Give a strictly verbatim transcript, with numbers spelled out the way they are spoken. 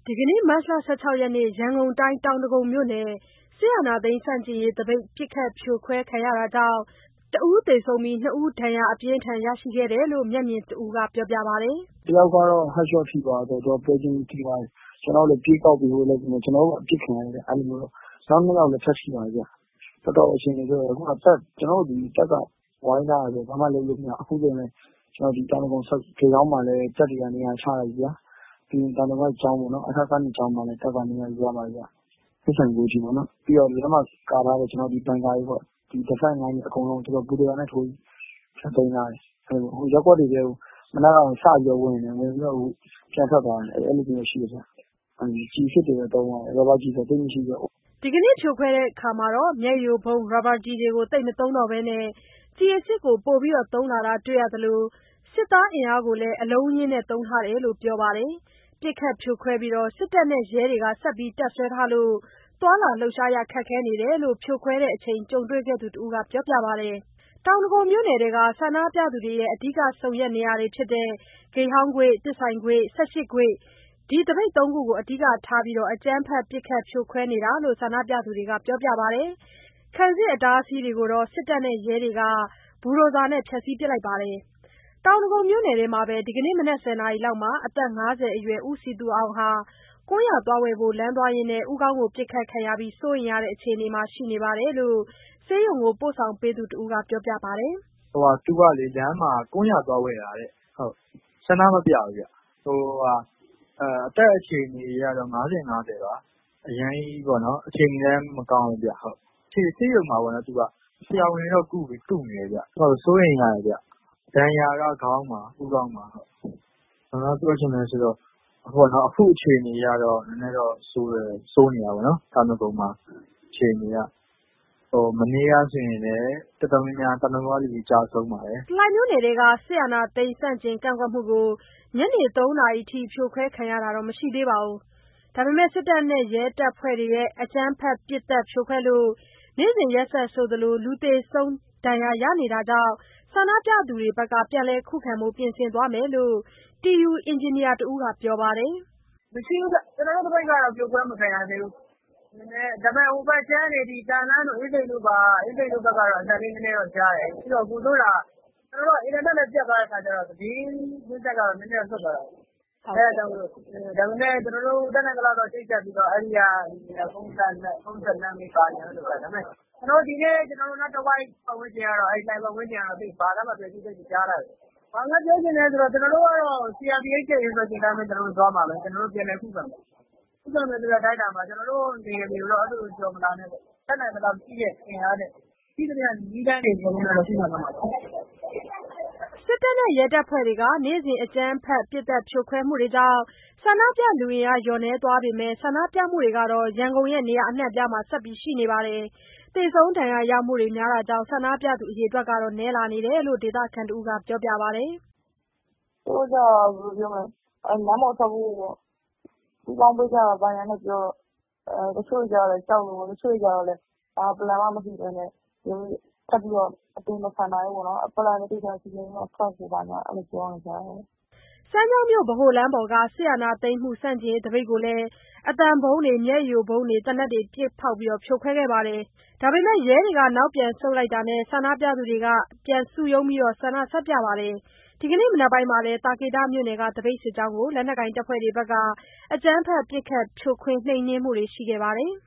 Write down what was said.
ဒီကနေ့မတ်လ ၁၆ ရက်နေ့ ရန်ကုန်တိုင်း တောင်ဒဂုံမြို့နယ် စစ်အာဏာသိမ်းဆန့်ကျင်ရေးသပိတ် ပစ်ခတ်ဖြိုခွဲခံရတာကြောင့် တဦးသေဆုံးပြီး နှစ်ဦးဒဏ်ရာအပြင်းအထန်ရရှိခဲ့တယ်လို့ မျက်မြင်တဦးကပြောပါတယ်။ "တယောက်ကတော့ Headshot ထိသွားတယ်။ ပွဲချင်းပြီးထိသွားတယ်။ ကျနော်တို့လည်းပြေးကောက်ပေးဖို့လုပ်ပေမယ့် ကျနော်တို့အပစ်ခံရတယ်။ အဲ့လိုမျိုးတော့နောက်နှစ်ယောက်လည်းထပ်ထိပါတယ်ဗျ။ တော်တော်အခြေအနေဆိုးတယ်။ အခုကတပ်ကျနော်တို့ဒီတပ်ကဝိုင်းထားတယ်ဆိုတော့ဘာမှလုပ်လို့မရဘူး။ အခုဆိုရင်လည်းကျနော်ဒီတောင်ဒဂုံဂိတ်ခေါင်းမှာလည်းတပ်တွေကနေရာချလိုက်ပြီဗျာ။ ပြီးရင်တောင်ဒဂုံကကျောင်းပေါ့နော်။ အထက ၂ ကျောင်းမှာလည်းတပ်ကနေရာယူထားပါတယ်ဗျ။ ကြက်ဆန်ကွင်းထိပေါ့နော်။ ပြီးတော့လမ်းမှာကာထားတဲ့ကျနော်တို့ဒီဘန်ကာတွေပေါ့။ ဒီ Defense လိုင်းတွေအကုန်လုံးသူတို့ဘူဒိုဇာနဲ့ထိုးပြီးဖျက်သိမ်းထားတယ်။ အဲ့လိုအခုရပ်ကွက်တွေထဲကိုမနက်ကစပြီးတော့ဝင်တယ်။ ဝင်ပြီးတော့အခုပြန်ထွက်သွားတယ်။ အဲ့လိုမျိုးရှိတယ်ဗျ။ ကျည်အစစ်တွေပဲသုံးသွားတယ်။ ရာဘာကျည်ဆိုသိပ်မရှိတော့ဘူး။ " ဒီကနေ့ဖြိုခွဲရာမှာ မျက်ရည်ယိုဗုံး၊ ရာဘာကျည်တွေကို သိပ်မသုံးတော့ဘဲ ကျည်အစစ်ကိုပိုပြီးသုံးလာတာတွေ့ရသလို စစ်သားအင်အားကိုလည်း အလုံးအရင်းနဲ့သုံးထားတယ်လို့ပြောပါတယ်။ ပစ်ခတ်ဖြိုခွဲပြီး စစ်တပ်နဲ့ရဲတွေက ဆက်ပြီးတပ်စွဲထားလို့ သွားလာလှုပ်ရှားရခက်ခဲနေတယ်လို့ ဖြိုခွဲချိန်ကြုံတွေ့ခဲ့သူတဦးကပြောပါတယ်။ တောင်ဒဂုံမြို့နယ်ထဲက ဆန္ဒပြသူတွေရဲ့ အဓိကဆုံရက်နေရာတွေဖြစ်တဲ့ ဂိတ်ဟောင်းကွေ့၊ သစ်ဆိုင်ကွေ့၊ ၁၈ ကွေ့ ဒီသပိတ် သုံးခုကို အဓိကထားပြီး အကြမ်းဖက်ပစ်ခတ်ဖြိုခွဲနေတာလို့ ဆန္ဒပြသူတွေကပြောပါတယ်။ ခံစစ်အတားအဆီးတွေကိုတော့ စစ်တပ်နဲ့ရဲတွေက ဘူဒိုဇာနဲ့ဖျက်ဆီးပစ်လိုက်ပါတယ်။ တောင်ဒဂုံမြို့နယ်ထဲမှာပဲ ဒီကနေ့မနက် ၁၀ နာရီလောက်မှာ အသက် ၅၀ အရွယ် ဦးစည်သူအောင်ဟာ ကွမ်းရွာသွားဝယ်ဖို့လမ်းသွားရင်း ဦးခေါင်းကိုပစ်ခတ်ခံရပြီး စိုးရိမ်ရတဲ့အခြေအနေရှိနေတယ်လို့ ဆေးရုံပို့ဆောင်ပေးသူတဦးကပြောပါတယ်။ "သူကလေလမ်းမှာကွမ်းရွာသွားဝယ်တာတဲ့။ ဟုတ်ဆန္ဒမပြဘူးဗျ။ အသက်အခြေအနေအရတော့ ၅၀ ၅၀ ပါ။ အရမ်းကြီးပေါ့နော်အခြေအနေလည်းမကောင်းဘူးဗျ။ ဆေးရုံမှာပေါ့နော်သူကဆရာဝန်တွေတော့ကုနေတယ်ဗျ။ စိုးရိမ်ရတယ်ဗျ။ ဒဏ်ရာကခေါင်းမှာဦးခေါင်းမှာဟုတ်။ ဘာပြောချင်လဲဆိုတော့အခုအခြေအနေအရတော့ နည်းနည်းတော့ဆိုးတယ်။ ဆိုးနေတာပေါ့နော်။ တောင်ဒဂုံမှာအခြေအနေကမနေ့ကဆိုရင်လည်းတော်တော်များများတောင်ဒဂုံကလူတွေကျဆုံးပါတယ်။ " လှိုင်မြို့နယ်ထဲက စစ်အာဏာသိမ်းဆန့်ကျင်ကန့်ကွက်မှုကို ညနေ ၃ နာရီအထိဖြိုခွဲခံရတာမရှိသေးပေမယ့် စစ်တပ်နဲ့ရဲတပ်ဖွဲ့တွေရဲ့ အကြမ်းဖက်ပစ်သတ်ဖြိုခွဲလို့ နေ့စဉ်ရက်ဆက်ဆိုသလို လူသေဆုံးဒဏ်ရာရနေတာကြောင့် ဆန္ဒပြသူတွေဘက်က ပြန်လည်ခုခံဖို့ပြင်ဆင်သွားမယ်လို့ တီယူ အင်ဂျင်နီယာတဦးကပြောပါတယ်။ "မရှိဘူးဗျ။ ကျနော်တို့သပိတ်ကတော့ဖြိုခွဲမခံရသေးဘူး။ ဒါပေမယ့်ဟိုဘက်ခြမ်းတွေဒီသံလမ်းတို့ အင်းစိန်တို့ဘက်ကတော့အသံလေးနည်းနည်းတော့ကြားတယ်။ ပြီးတော့ပိုဆိုးတာကကျနော်တို့ကအင်တာနက်လည်းပြတ်သွားတဲ့အခါကျတော့သတင်းကွင်းဆက်ကနည်းနည်းတော့လွတ်သွားတာပေါ့။ အဲ့ဒါကြောင့်မို့လို့ဒါပေမယ့်ကျနော်တို့တတ်နိုင်သလောက်တော့ချိတ်ဆက်ပြီးတော့အဲ့ဒီကဖုန်းဆက်လှမ်းပြီးဘာညာလုပ်တာ။ ဒါပေမယ့်ကျနော်တို့ဒီနေ့ကျနော်တို့နားတဝိုက်ပတ်ဝန်းကျင်ကတော့အဲ့လှိုင်ပတ်ဝန်းကျင်ကတော့သိပ်ဘာမှမပျက်စီးသိပ်မကြားလိုက်ဘူး။ ဘာများပြောချင်လဲဆိုတော့ကျနော်တို့ကတော့ စီအာပီအိတ်ရဲ့ instruction အတိုင်းပဲကျနော်တို့သွားမှာပဲ။ ကျနော်တို့ပြန်လည်ခုခံမယ်။ ခုခံမယ်ဆိုတဲ့အတိုင်းအတာမှာကျနော်တို့နယ်မြေကိုတော့အဲ့လိုကျော်မလာနဲ့ပေါ့။ တတ်နိုင်သလောက်ရှိတဲ့အင်အားနဲ့ရှိသမျှနည်းလမ်းတွေအကုန်လုံးနဲ့တော့ခုခံသွားမှာပါ။ " စစ်တပ်နဲ့ရဲတပ်ဖွဲ့တွေက နေ့စဉ်အကြမ်းဖက်ပစ်သတ်ဖြိုခွဲမှုတွေကြောင့် ဆန္ဒပြလူအင်အားလျော့နည်းသွားပေမယ့် ဆန္ဒပြမှုတွေကတော့ ရန်ကုန်နေရာအနှံ့အပြားမှာဆက်ရှိနေပါတယ်။ သေဆုံးဒဏ်ရာရမှုတွေများတာကြောင့် ဆန္ဒပြသူအရေအတွက်နည်းလာနေတယ်လို့ ဒေသခံတဦးကပြောပါတယ်။ "သူတို့ကျတော့ဘယ်လိုပြောမလဲလမ်းပေါ်ထွက်ဖို့ပေါ့ပူးပေါင်းပေးကြတာဘာညာနဲ့ပြောတော့တချို့ကျတော့လည်းကြောက်လို့ပေါ့။ တချို့ကျတော့လည်းဘာ plan မှမရှိဘဲနဲ့ထပ်ပြီးတော့အသေမခံနိုင်ဘူးပေါ့နော်။ plan တွေသေချာစီစဉ်ပြီးမှထွက်ဖို့ဘာညာအဲ့လိုပြောနေကြတယ်။ " စမ်းချောင်းမြို့ဗဟိုလမ်းပေါ်က စစ်အာဏာသိမ်းမှုဆန့်ကျင်ရေးသပိတ်ကိုလည်း အသံဗုံးတွေ၊ မျက်ရည်ယိုဗုံးတွေ၊ သေနတ်တွေပစ်ဖောက်ဖြိုခွဲခဲ့ပေမယ့် ရဲတွေကနောက်ပြန်ဆုတ်လိုက်တာနဲ့ ဆန္ဒပြသူတွေကပြန်စုရုံးဆန္ဒဆက်ပြပါတယ်။ ဒီကနေ့မနက်ပိုင်းမှာလည်း သာကေတမြို့နယ်က သပိတ်စစ်ကြောင်းကို လက်နက်ကိုင်တပ်ဖွဲ့တွေဘက်က အကြမ်းဖက်ပစ်ခတ်ဖြိုခွင်းနှိမ်နင်းမှုတွေရှိခဲ့ပါတယ်